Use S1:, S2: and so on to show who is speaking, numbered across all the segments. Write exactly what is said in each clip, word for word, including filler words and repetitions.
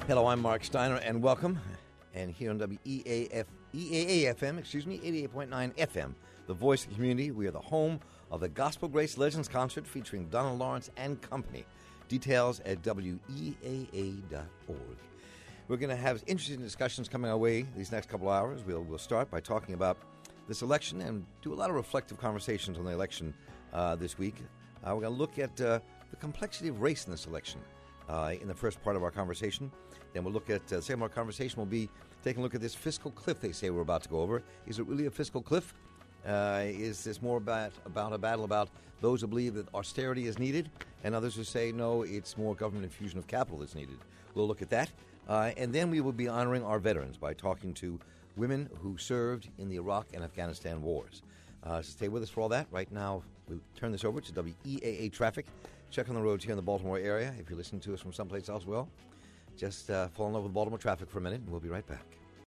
S1: Hello, I'm Mark Steiner, and welcome. And here on W E A F, E A A F M, excuse me, eighty-eight point nine F M, the voice of the community. We are the home of the Gospel Grace Legends Concert featuring Donald Lawrence and company. Details at W E A A dot org. We're going to have interesting discussions coming our way these next couple of hours. We'll, we'll start by talking about this election and do a lot of reflective conversations on the election uh, this week. Uh, we're going to look at uh, the complexity of race in this election uh, in the first part of our conversation. Then we'll look at, uh, the second part of our conversation will be taking a look at this fiscal cliff they say we're about to go over. Is it really a fiscal cliff? Uh, is this more about, about a battle about those who believe that austerity is needed and others who say, no, it's more government infusion of capital that's needed? We'll look at that. Uh, and then we will be honoring our veterans by talking to women who served in the Iraq and Afghanistan wars. Uh, so stay with us for all that. Right now, we'll turn this over to W E A A Traffic. Check on the roads here in the Baltimore area. If you're listening to us from someplace else, well, just uh, fall in love with Baltimore traffic for a minute, and we'll be right back.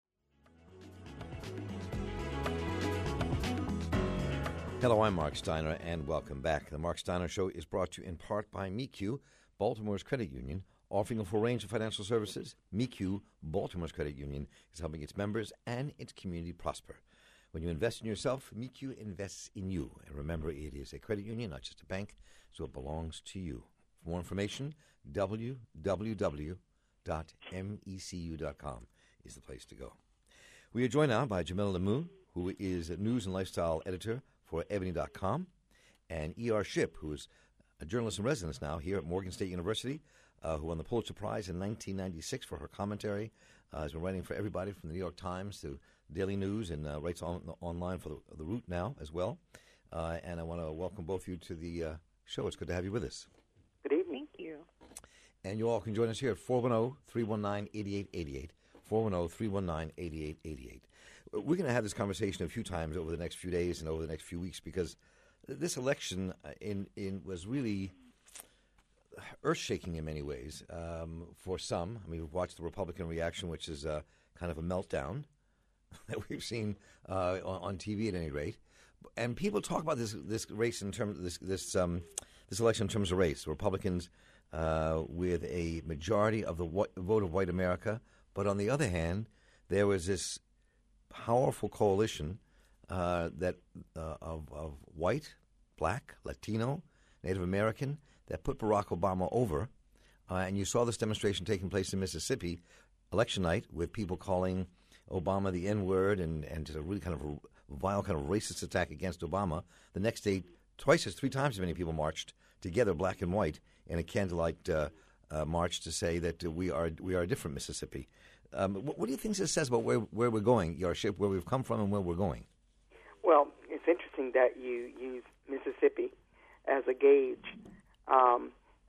S1: Hello, I'm Mark Steiner, and welcome back. The Mark Steiner Show is brought to you in part by M E C U, Baltimore's credit union, offering a full range of financial services. M E C U, Baltimore's credit union, is helping its members and its community prosper. When you invest in yourself, M E C U invests in you. And remember, it is a credit union, not just a bank, so it belongs to you. For more information, w w w dot m e c u dot com is the place to go. We are joined now by Jamila Lemieux, who is a news and lifestyle editor for ebony dot com, and E R Shipp, who is a journalist in residence now here at Morgan State University, uh, who won the Pulitzer Prize in nineteen ninety-six for her commentary. Uh, has been writing for everybody from the New York Times to Daily News, and uh, writes on, online for the, the Root now as well. Uh, and I want to welcome both of you to the uh, show. It's good to have you with us.
S2: Good evening. Thank you.
S1: And you all can join us here at four one zero, three one nine, eight eight eight eight, four one zero, three one nine, eight eight eight eight. We're going to have this conversation a few times over the next few days and over the next few weeks, because this election in, in was really earth-shaking in many ways um, for some. I mean, we've watched the Republican reaction, which is uh, kind of a meltdown that we've seen uh, on, on T V at any rate. And people talk about this this race in terms of this this um, this election in terms of race. The Republicans uh, with a majority of the wh- vote of white America, but on the other hand, there was this powerful coalition uh, that uh, of, of white, black, Latino, Native American that put Barack Obama over. Uh, and you saw this demonstration taking place in Mississippi election night with people calling Obama the N-word and, and just a really kind of a vile kind of racist attack against Obama. The next day, twice as three times as many people marched together, black and white, in a candlelight uh, uh, march to say that uh, we are we are a different Mississippi. Um, what, what do you think this says about where where we're going, your ship, where we've come from and where we're going?
S2: Well, it's interesting that you use Mississippi as a gauge. Um,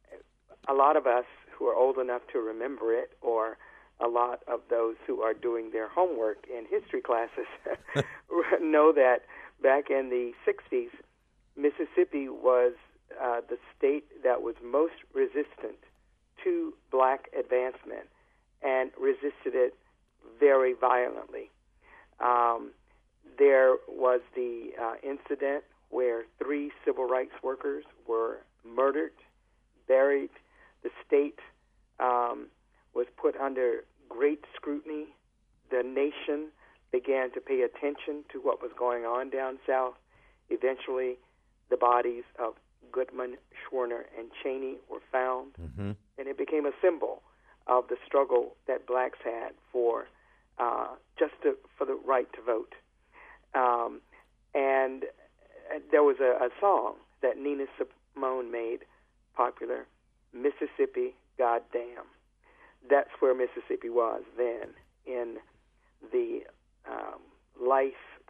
S2: a lot of us who are old enough to remember it, or a lot of those who are doing their homework in history classes, know that back in the sixties, Mississippi was uh, the state that was most resistant to black advancement and resisted it very violently. Um, there was the uh, incident where three civil rights workers were murdered, buried. The state um, was put under great scrutiny. The nation began to pay attention to what was going on down south. Eventually, the bodies of Goodman, Schwerner, and Cheney were found, mm-hmm. and it became a symbol of the struggle that blacks had for uh, just to, for the right to vote. Um, and there was a, a song that Nina Simone made popular, Mississippi, Goddamn. That's where Mississippi was then in the um, life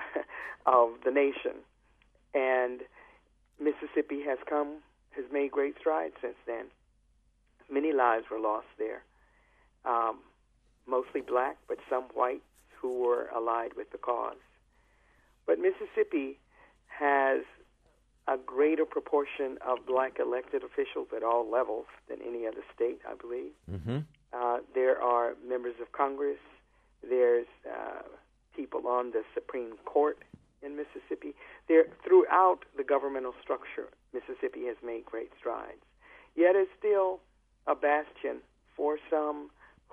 S2: of the nation. And Mississippi has come, has made great strides since then. Many lives were lost there, um, mostly black, but some whites who were allied with the cause. But Mississippi has a greater proportion of black elected officials at all levels than any other state, I believe. Mm-hmm. Uh, there are members of Congress. There's uh, people on the Supreme Court in Mississippi. There, throughout the governmental structure, Mississippi has made great strides. Yet it's still a bastion for some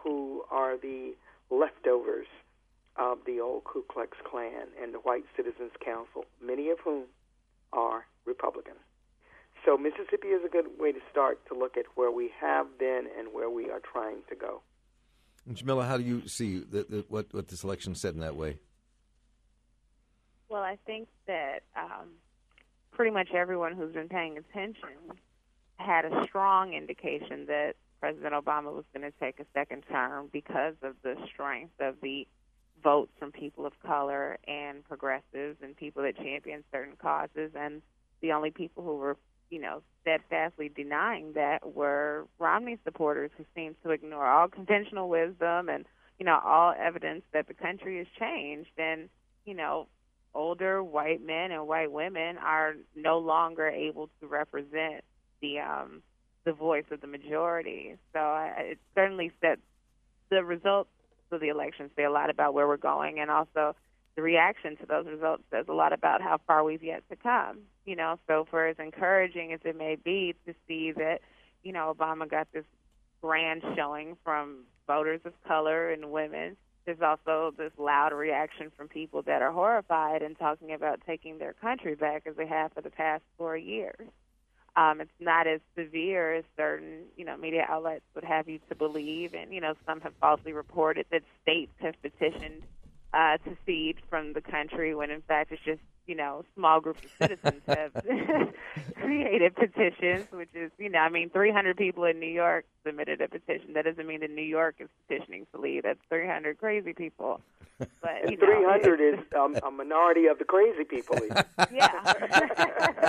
S2: who are the leftovers of the old Ku Klux Klan and the White Citizens Council, many of whom are Republican. So Mississippi is a good way to start to look at where we have been and where we are trying to go.
S1: Jamila, how do you see the, the, what, what this election said in that way?
S3: Well, I think that um, pretty much everyone who's been paying attention had a strong indication that President Obama was going to take a second term because of the strength of the votes from people of color and progressives and people that champion certain causes. And the only people who were, you know, steadfastly denying that were Romney supporters who seemed to ignore all conventional wisdom and, you know, all evidence that the country has changed. And, you know, older white men and white women are no longer able to represent the um, the voice of the majority. So I, it certainly said the results of the election say a lot about where we're going, and also the reaction to those results says a lot about how far we've yet to come. You know, so for as encouraging as it may be to see that, you know, Obama got this grand showing from voters of color and women, there's also this loud reaction from people that are horrified and talking about taking their country back as they have for the past four years. Um, it's not as severe as certain, you know, media outlets would have you to believe, and, you know, some have falsely reported that states have petitioned uh, to secede from the country when, in fact, it's just, you know, small groups of citizens have created petitions, which is, you know, I mean, three hundred people in New York submitted a petition. That doesn't mean that New York is petitioning to leave. That's three hundred crazy people. But, you know,
S2: three hundred is um, a minority of the crazy people.
S3: Yeah.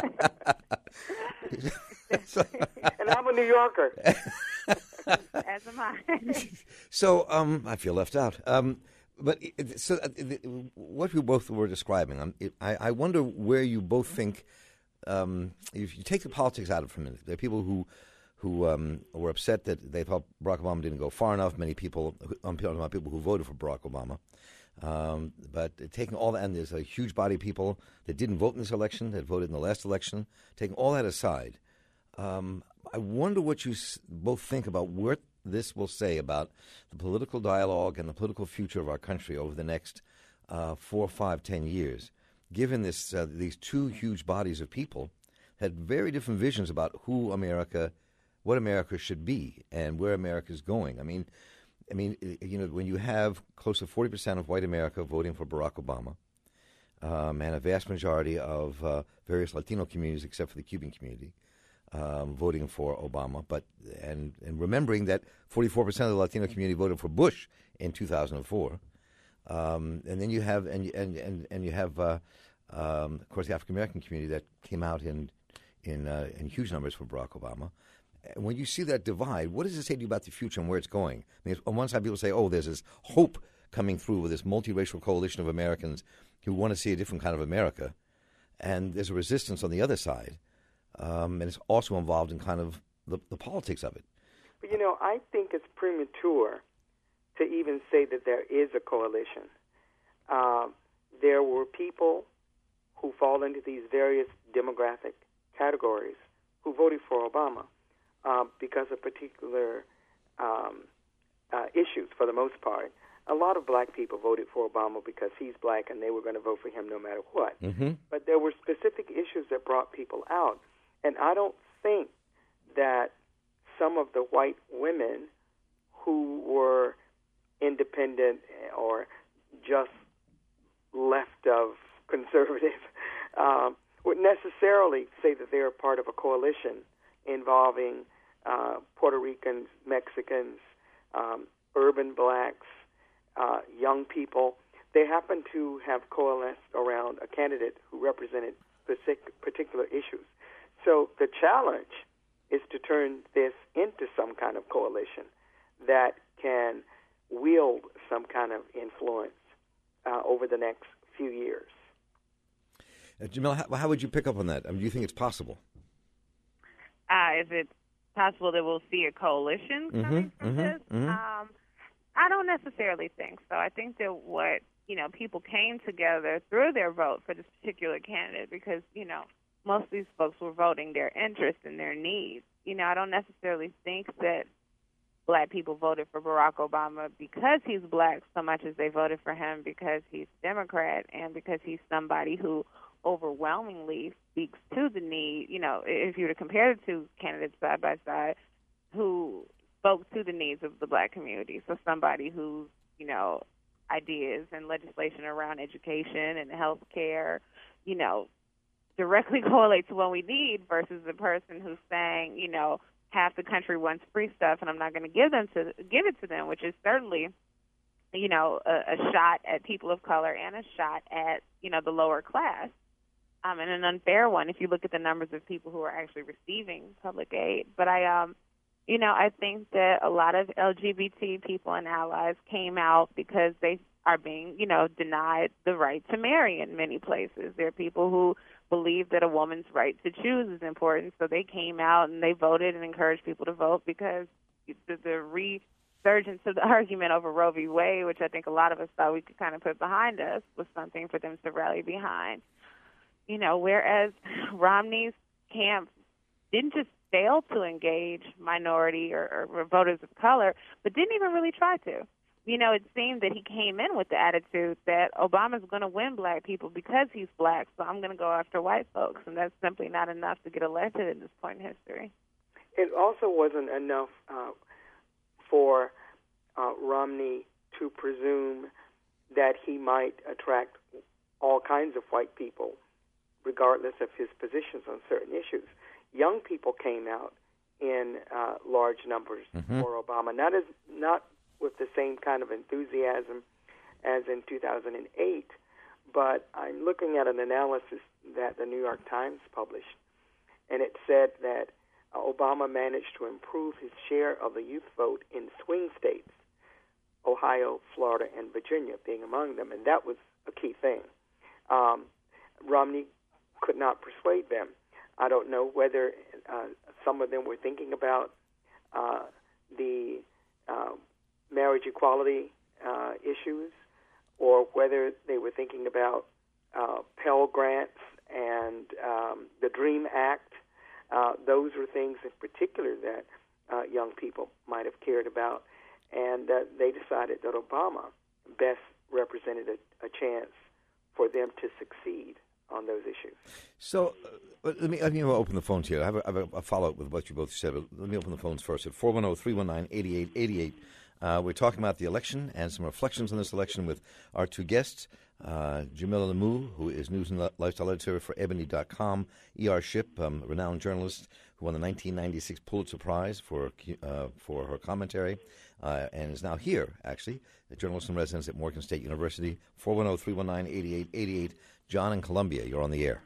S2: And I'm a New Yorker.
S3: As am I.
S1: So um, I feel left out. Um, but it, so uh, the, what we both were describing, um, it, I, I wonder where you both think, um, if you take the politics out of it for a minute, there are people who who um, were upset that they thought Barack Obama didn't go far enough. Many people, I'm talking about people who voted for Barack Obama. Um, but taking all that, and there's a huge body of people that didn't vote in this election, that voted in the last election, taking all that aside, um, I wonder what you s- both think about what this will say about the political dialogue and the political future of our country over the next uh, four, five, ten years, given this uh, these two huge bodies of people had very different visions about who America, what America should be, and where America is going. I mean, I mean, you know, when you have close to forty percent of white America voting for Barack Obama, um, and a vast majority of uh, various Latino communities, except for the Cuban community, um, voting for Obama, but and and remembering that forty-four percent of the Latino community voted for Bush in two thousand four, um, and then you have and and and, and you have, uh, um, of course, the African American community that came out in in uh, in huge numbers for Barack Obama. When you see that divide, what does it say to you about the future and where it's going? I mean, on one side, people say, oh, there's this hope coming through with this multiracial coalition of Americans who want to see a different kind of America. And there's a resistance on the other side. Um, and it's also involved in kind of the, the politics of it.
S2: But, you know, I think it's premature to even say that there is a coalition. Um, there were people who fall into these various demographic categories who voted for Obama. Uh, because of particular um, uh, issues, for the most part. A lot of black people voted for Obama because he's black and they were going to vote for him no matter what.
S1: Mm-hmm.
S2: But there were specific issues that brought people out. And I don't think that some of the white women who were independent or just left of conservative um, would necessarily say that they're part of a coalition involving uh, Puerto Ricans, Mexicans, um, urban blacks, uh, young people. They happen to have coalesced around a candidate who represented specific, particular issues. So the challenge is to turn this into some kind of coalition that can wield some kind of influence uh, over the next few years.
S1: Uh, Jamila, how, how would you pick up on that? I mean, do you think it's possible?
S3: Uh, is it possible that we'll see a coalition coming
S1: mm-hmm,
S3: from
S1: mm-hmm,
S3: this?
S1: Mm-hmm.
S3: Um, I don't necessarily think so. I think that what, you know, people came together through their vote for this particular candidate because, you know, most of these folks were voting their interests and their needs. You know, I don't necessarily think that black people voted for Barack Obama because he's black so much as they voted for him because he's Democrat and because he's somebody who overwhelmingly speaks to the need, you know, if you were to compare the two candidates side by side, who spoke to the needs of the black community. So somebody who's, you know, ideas and legislation around education and health care, you know, directly correlate to what we need versus the person who's saying, you know, half the country wants free stuff and I'm not going to give them to give it to them, which is certainly, you know, a, a shot at people of color and a shot at, you know, the lower class. Um, and an unfair one if you look at the numbers of people who are actually receiving public aid. But I, um, you know, I think that a lot of L G B T people and allies came out because they are being, you know, denied the right to marry in many places. There are people who believe that a woman's right to choose is important, so they came out and they voted and encouraged people to vote because the, the resurgence of the argument over Roe v. Wade, which I think a lot of us thought we could kind of put behind us, was something for them to rally behind. You know, whereas Romney's camp didn't just fail to engage minority or, or voters of color, but didn't even really try to. You know, it seemed that he came in with the attitude that Obama's going to win black people because he's black, so I'm going to go after white folks, and that's simply not enough to get elected at this point in history.
S2: It also wasn't enough uh, for uh, Romney to presume that he might attract all kinds of white people, regardless of his positions on certain issues. Young people came out in uh, large numbers mm-hmm. for Obama, not as not with the same kind of enthusiasm as in two thousand eight, but I'm looking at an analysis that the New York Times published, and it said that uh, Obama managed to improve his share of the youth vote in swing states, Ohio, Florida, and Virginia being among them, and that was a key thing. Um, Romney could not persuade them. I don't know whether uh, some of them were thinking about uh, the uh, marriage equality uh, issues, or whether they were thinking about uh, Pell Grants and um, the DREAM Act. Uh, those were things in particular that uh, young people might have cared about, and uh, they decided that Obama best represented a, a chance for them to succeed on those issues.
S1: So uh, let me let me open the phones here. I have a, I have a follow-up with what you both said, but let me open the phones first at four one zero, three one nine, eight eight eight eight. Uh, we're talking about the election and some reflections on this election with our two guests, uh, Jamila Lamu, who is news and lifestyle editor for ebony dot com, E R. Shipp, um, a renowned journalist who won the nineteen ninety-six Pulitzer Prize for uh, for her commentary, uh, and is now here, actually, a journalist in residence at Morgan State University. four one zero, three one nine, eight eight eight eight. John in Columbia, you're on the air.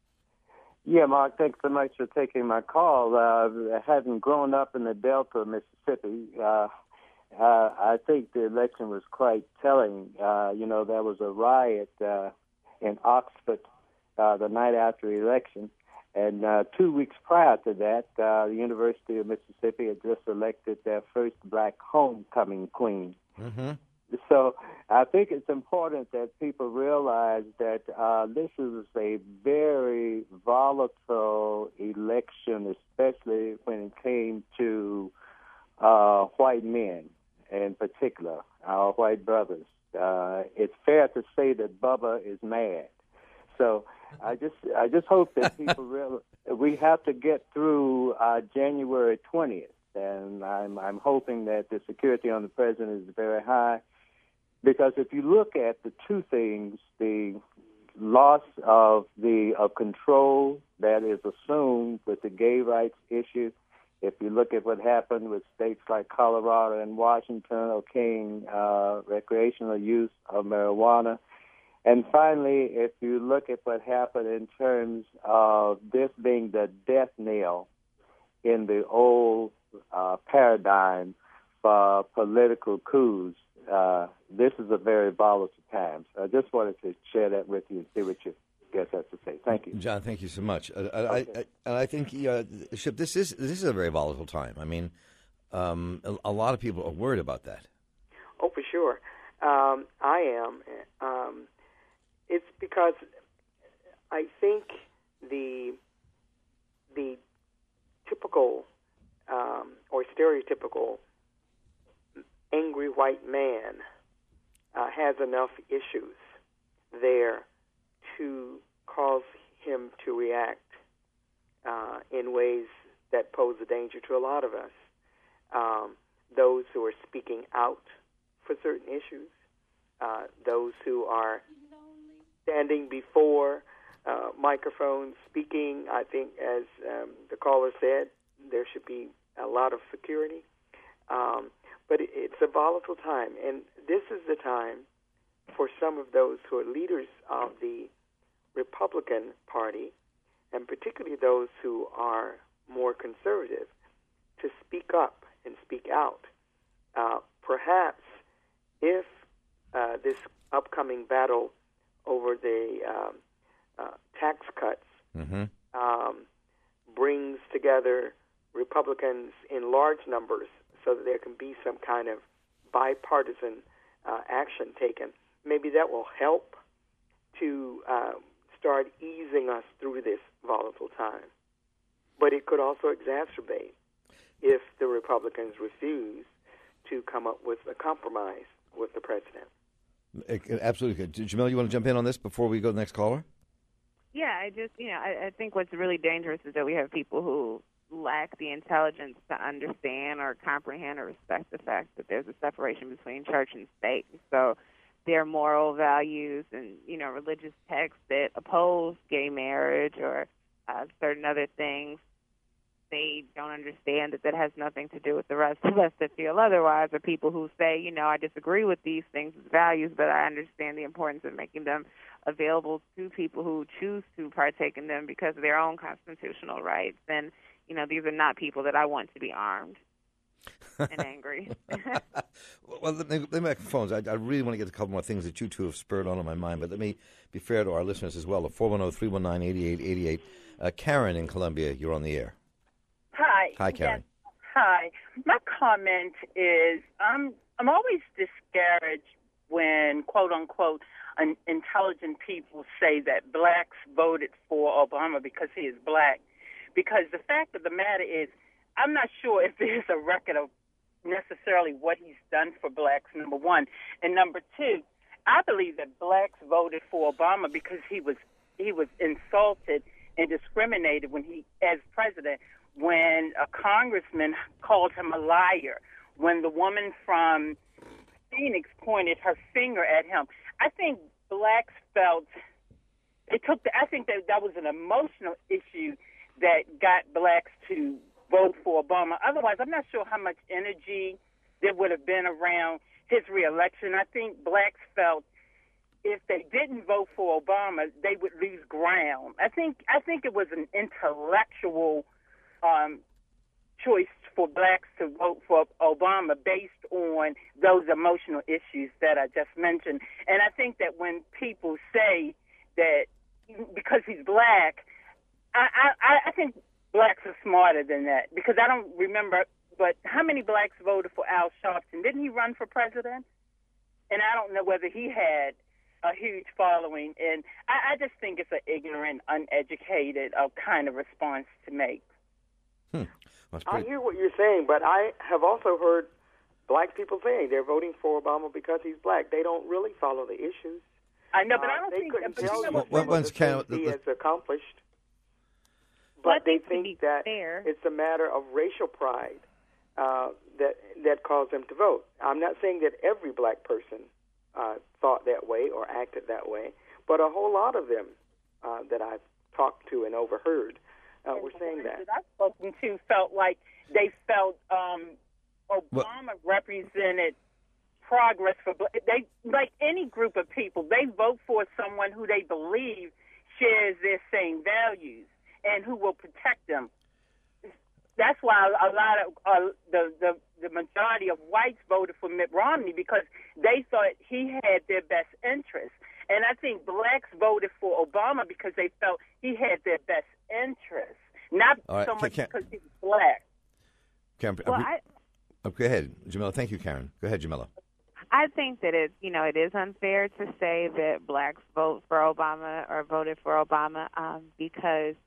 S4: Yeah, Mark, thanks so much for taking my call. Uh, having grown up in the Delta of Mississippi, uh, uh, I think the election was quite telling. Uh, you know, there was a riot uh, in Oxford uh, the night after the election, and uh, two weeks prior to that, uh, the University of Mississippi had just elected their first black homecoming queen. Mm-hmm. So I think it's important that people realize that uh, this is a very volatile election, especially when it came to uh, white men in particular, our white brothers. Uh, it's fair to say that Bubba is mad. So I just I just hope that people realize we have to get through uh, January twentieth, and I'm I'm hoping that the security on the president is very high. Because if you look at the two things, the loss of the of control that is assumed with the gay rights issue, if you look at what happened with states like Colorado and Washington okaying uh, recreational use of marijuana, and finally, if you look at what happened in terms of this being the death knell in the old uh, paradigm for political coups, Uh, this is a very volatile time. So I just wanted to share that with you and see what your guest has to say. Thank you,
S1: John. Thank you so much. Uh, I,
S4: okay.
S1: I, I, I think, uh, Shipp, this is this is a very volatile time. I mean, um, a, a lot of people are worried about that.
S2: Oh, for sure. Um, I am. Um, it's because I think the the typical um, or stereotypical angry white man uh, has enough issues there to cause him to react uh, in ways that pose a danger to a lot of us. Um, those who are speaking out for certain issues, uh, those who are standing before uh, microphones speaking. I think, as um, the caller said, there should be a lot of security. Um, but it, it's a volatile time, and this is the time for some of those who are leaders of the Republican Party, and particularly those who are more conservative, to speak up and speak out. Uh, perhaps if uh, this upcoming battle over the um, uh, tax cuts
S1: mm-hmm.
S2: um, brings together Republicans in large numbers so that there can be some kind of bipartisan uh, action taken, maybe that will help to uh, start easing us through this volatile time. But it could also exacerbate if the Republicans refuse to come up with a compromise with the president.
S1: Absolutely. Jamila, you want to jump in on this before we go to the next caller?
S3: Yeah, I just, you know, I, I think what's really dangerous is that we have people who lack the intelligence to understand or comprehend or respect the fact that there's a separation between church and state. So their moral values and, you know, religious texts that oppose gay marriage or uh, certain other things, they don't understand that that has nothing to do with the rest of us that feel otherwise, or people who say, you know, I disagree with these things as values, but I understand the importance of making them available to people who choose to partake in them because of their own constitutional rights. And, you know, these are not people that I want to be armed and angry.
S1: Well, let me, let me make phones. I, I really want to get a couple more things that you two have spurred on in my mind, but let me be fair to our listeners as well. four one zero, three one nine, eight eight eight eight. Uh, Karen in Columbia, you're on the air.
S5: Hi.
S1: Hi, Karen.
S5: Yes. Hi. My comment is I'm I'm always discouraged when, quote unquote, an intelligent people say that blacks voted for Obama because he is black. Because the fact of the matter is, I'm not sure if there's a record of necessarily what he's done for blacks, number one. And number two, I believe that blacks voted for Obama because he was he was insulted and discriminated when he, as president, when a congressman called him a liar, when the woman from Phoenix pointed her finger at him. I think blacks felt it took. The, I think that that was an emotional issue that got blacks to vote for Obama. Otherwise, I'm not sure how much energy there would have been around his reelection. I think blacks felt if they didn't vote for Obama, they would lose ground. I think I think it was an intellectual um, choice for blacks to vote for Obama based on those emotional issues that I just mentioned. And I think that when people say that because he's black, I, I, I think blacks are smarter than that, because I don't remember, but how many blacks voted for Al Sharpton? Didn't he run for president? And I don't know whether he had a huge following. And I, I just think it's an ignorant, uneducated uh, kind of response to make.
S1: Hmm.
S2: I hear what you're saying, but I have also heard black people saying they're voting for Obama because he's black. They don't really follow the issues.
S5: I know, but
S2: uh,
S5: I don't
S2: they
S5: think
S2: couldn't
S5: that,
S2: tell you
S1: what,
S2: what,
S1: what
S2: the
S1: can,
S2: things he
S1: the,
S2: has accomplished.
S3: Well,
S2: But they
S3: think
S2: think that
S3: fair.
S2: it's a matter of racial pride uh, that that caused them to vote. I'm not saying that every black person uh, thought that way or acted that way, but a whole lot of them uh, that I've talked to and overheard uh, were saying that.
S5: I've spoken to felt like they felt um, Obama
S1: what?
S5: represented progress for black. They, like any group of people, they vote for someone who they believe shares their same values and who will protect them. That's why a lot of uh, the, the the majority of whites voted for Mitt Romney, because they thought he had their best interests. And I think blacks voted for Obama because they felt he had their best interests, not
S1: right,
S5: so
S1: can,
S5: much
S1: can,
S5: because he was black.
S1: Karen,
S3: Well,
S1: we,
S3: I,
S1: oh, go ahead, Jamila. Thank you, Karen. Go ahead, Jamila.
S3: I think that it, you know, it is unfair to say that blacks vote for Obama or voted for Obama um, because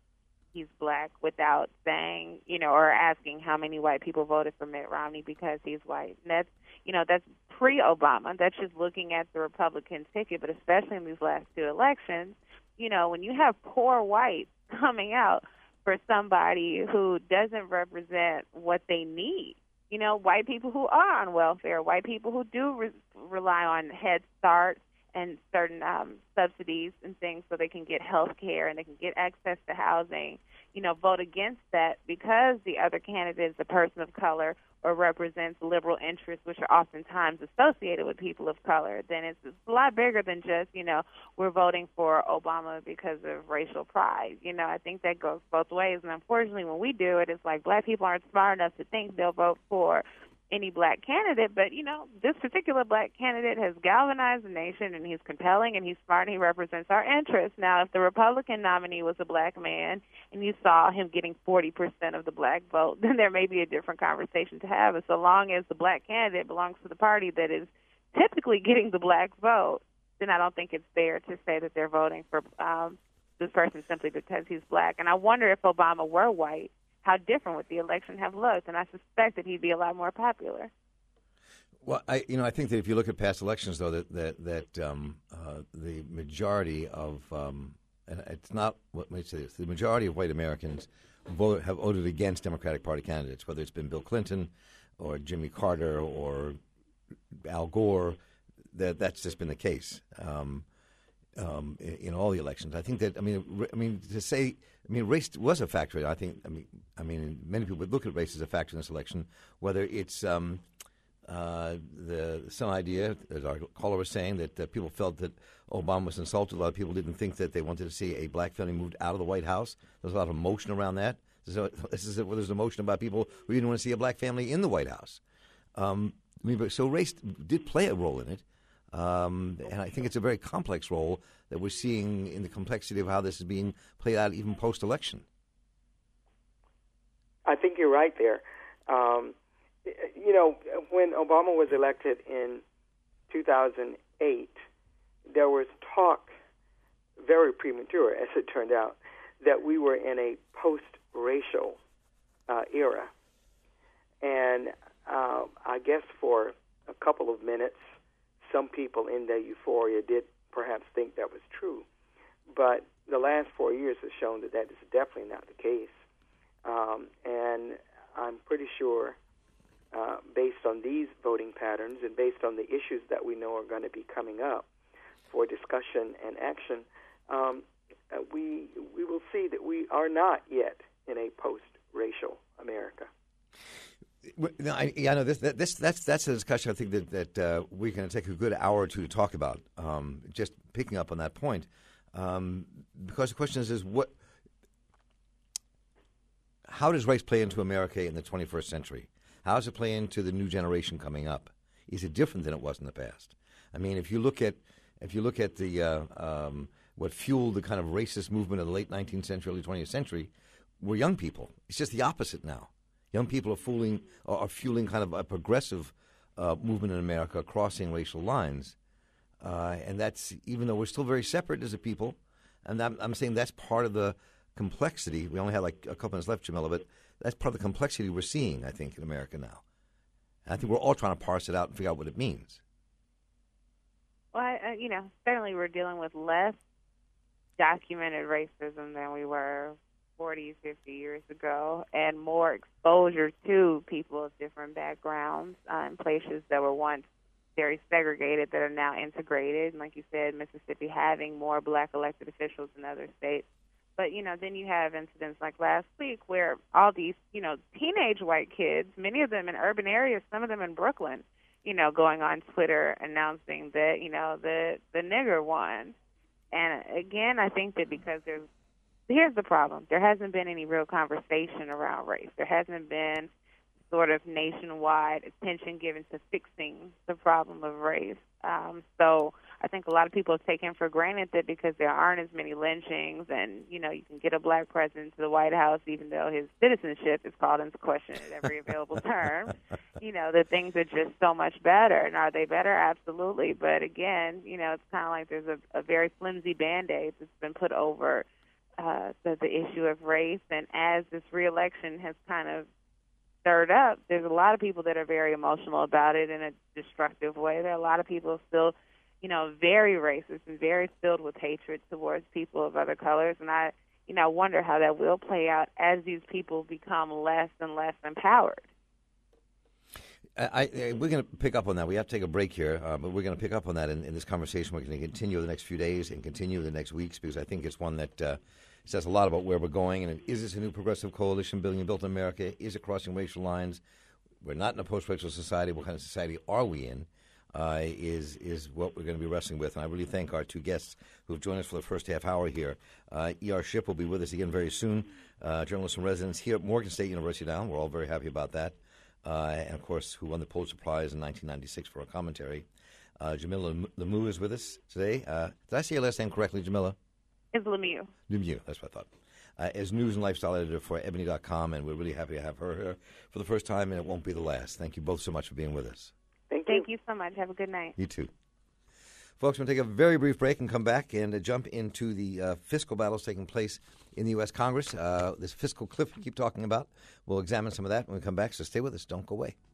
S3: he's black without saying, you know, or asking how many white people voted for Mitt Romney because he's white. And that's, you know, that's pre-Obama. That's just looking at the Republican ticket, but especially in these last two elections, you know, when you have poor whites coming out for somebody who doesn't represent what they need, you know, white people who are on welfare, white people who do re- rely on Head Start and certain um, subsidies and things so they can get health care and they can get access to housing, you know, vote against that because the other candidate is a person of color or represents liberal interests, which are oftentimes associated with people of color, then it's, it's a lot bigger than just, you know, we're voting for Obama because of racial pride. You know, I think that goes both ways. And unfortunately, when we do it, it's like black people aren't smart enough to think they'll vote for any black candidate, but, you know, this particular black candidate has galvanized the nation, and he's compelling, and he's smart, and he represents our interests. Now, if the Republican nominee was a black man and you saw him getting forty percent of the black vote, then there may be a different conversation to have. And so long as the black candidate belongs to the party that is typically getting the black vote, then I don't think it's fair to say that they're voting for um, this person simply because he's black. And I wonder if Obama were white, how different would the election have looked, and I suspect that he'd be a lot more popular.
S1: Well, I you know I think that if you look at past elections, though, that that that um, uh, the majority of um, and it's not what let me say this, the majority of white Americans vote, have voted against Democratic Party candidates, whether it's been Bill Clinton or Jimmy Carter or Al Gore. That that's just been the case. Um, Um, in, in all the elections, I think that I mean, I mean to say, I mean, race was a factor. I think, I mean, I mean, many people would look at race as a factor in this election. Whether it's um, uh, the some idea, as our caller was saying, that uh, people felt that Obama was insulted. A lot of people didn't think that they wanted to see a black family moved out of the White House. There's a lot of emotion around that. So this is well, there's emotion about people who didn't want to see a black family in the White House. Um, I mean, but, so race did play a role in it. Um, and I think it's a very complex role that we're seeing in the complexity of how this is being played out even post-election.
S2: I think you're right there. Um, you know, when Obama was elected in two thousand eight, there was talk, very premature as it turned out, that we were in a post-racial uh, era. And uh, I guess for a couple of minutes, some people in their euphoria did perhaps think that was true. But the last four years has shown that that is definitely not the case. Um, and I'm pretty sure, uh, based on these voting patterns and based on the issues that we know are going to be coming up for discussion and action, um, uh, we we will see that we are not yet in a post-racial America.
S1: No, I, yeah, I know this. That, this that's that's a discussion I think that that uh, we're going to take a good hour or two to talk about. Um, just picking up on that point, um, because the question is, is what, how does race play into America in the twenty-first century? How does it play into the new generation coming up? Is it different than it was in the past? I mean, if you look at if you look at the uh, um, what fueled the kind of racist movement of the late nineteenth century, early twentieth century, were young people. It's just the opposite now. Young people are fooling, are fueling kind of a progressive uh, movement in America, crossing racial lines, uh, and that's even though we're still very separate as a people. And I'm, I'm saying that's part of the complexity. We only have like a couple minutes left, Jamila, but that's part of the complexity we're seeing, I think, in America now. And I think we're all trying to parse it out and figure out what it means.
S3: Well, I, you know, certainly we're dealing with less documented racism than we were forty, fifty years ago, and more exposure to people of different backgrounds uh, in places that were once very segregated that are now integrated. And like you said, Mississippi having more black elected officials than other states. But, you know, then you have incidents like last week where all these, you know, teenage white kids, many of them in urban areas, some of them in Brooklyn, you know, going on Twitter announcing that, you know, the, the nigger won. And again, I think that because there's Here's the problem. There hasn't been any real conversation around race. There hasn't been sort of nationwide attention given to fixing the problem of race. Um, so I think a lot of people have taken for granted that because there aren't as many lynchings and, you know, you can get a black president to the White House even though his citizenship is called into question at every available term, you know, that things are just so much better. And are they better? Absolutely. But again, you know, it's kind of like there's a, a very flimsy Band-Aid that's been put over uh, the, the issue of race. And as this reelection has kind of stirred up, there's a lot of people that are very emotional about it in a destructive way. There are a lot of people still, you know, very racist and very filled with hatred towards people of other colors. And I, you know, wonder how that will play out as these people become less and less empowered.
S1: I, I, we're going to pick up on that. We have to take a break here, uh, but we're going to pick up on that in, in this conversation. We're going to continue the next few days and continue the next weeks because I think it's one that uh, says a lot about where we're going. And is this a new progressive coalition building built in America? Is it crossing racial lines? We're not in a post-racial society. What kind of society are we in? Uh, is is what we're going to be wrestling with. And I really thank our two guests who have joined us for the first half hour here. Uh, E R. Shipp will be with us again very soon, uh, journalist in residence here at Morgan State University now. We're all very happy about that. Uh, and, of course, who won the Pulitzer Prize in nineteen ninety-six for our commentary. Uh, Jamila Lemieux is with us today. Uh, did I say your last name correctly, Jamila?
S3: It's Lemieux.
S1: Lemieux, that's what I thought. Uh, as news and lifestyle editor for ebony dot com, and we're really happy to have her here for the first time, and it won't be the last. Thank you both so much for being with us.
S2: Thank you.
S3: Thank you so much. Have a good night.
S1: You too. Folks, we're going to take a very brief break and come back and uh, jump into the uh, fiscal battles taking place in the U S. Congress. Uh, this fiscal cliff we keep talking about. We'll examine some of that when we come back, so stay with us. Don't go away.